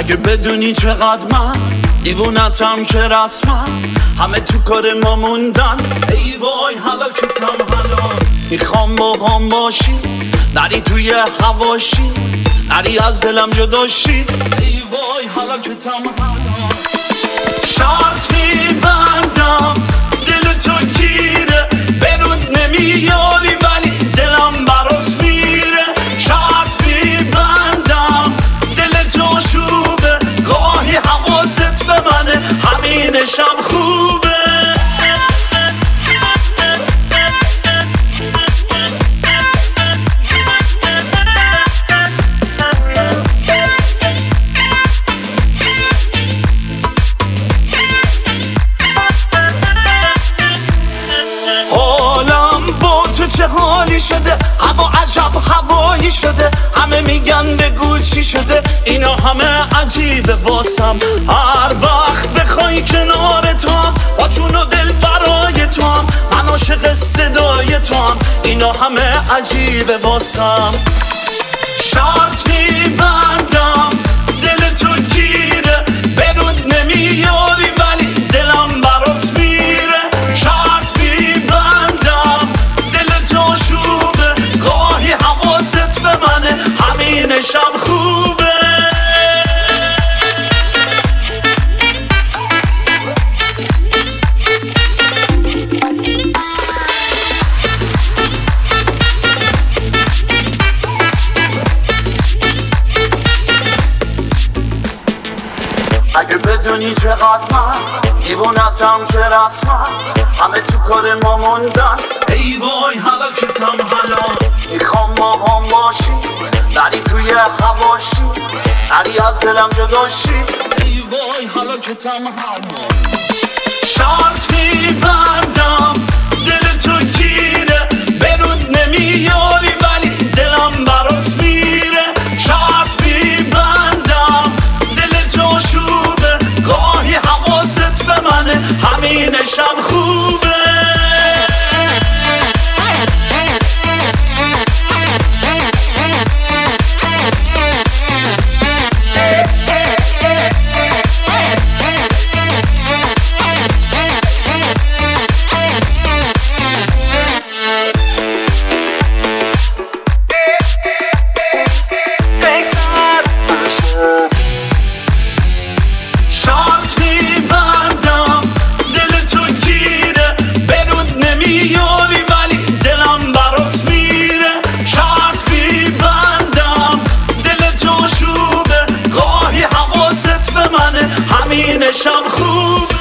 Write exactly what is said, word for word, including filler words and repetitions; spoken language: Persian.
اگه بدونی چقدر من دیوونتم که رسمم، همه تو کار ما موندن، ای وای هلاکتم حالا. میخوام با هم باشی، نری توی حواشی، نری از دلم جداشی، ای وای هلاکتم حالا. شرط میبندم دل تو گیره، برود نمیاری ولی دلم برات میره. شرط میبندم دل تو شوبه، گاهی حواست به منه، همینشم خوبه. چه حالی شده، هوا عجب هوایی شده، همه میگن بگو چی شده، اینا همه عجیبه واسم. هر وقت بخوای کنار تو هم، با جون و دل برای تو هم، من عاشق صدای تو هم، اینا همه عجیبه واسم. شرط میبندم دل تو گیره، برود نمیاری ولی دلم برات میره. شرط میبندم شوبه، گاهی حواست به منه، همینشم خوبه. اگه بدونی چقدر من دیوونتم که رسمم، همه تو کار ما موندن، ای وای هلاکتم حالا. میخوام با هم باشی، نری توی حواشی، نری از دلم جداشی، ای وای هلاکتم حالا. شرط میبندم دل تو گیره، برود نمیاری ولی دلم برات میره. شرط میبندم دل تو شوبه، گاهی حواست به منه، همینشم خوبه. همینشم خوب.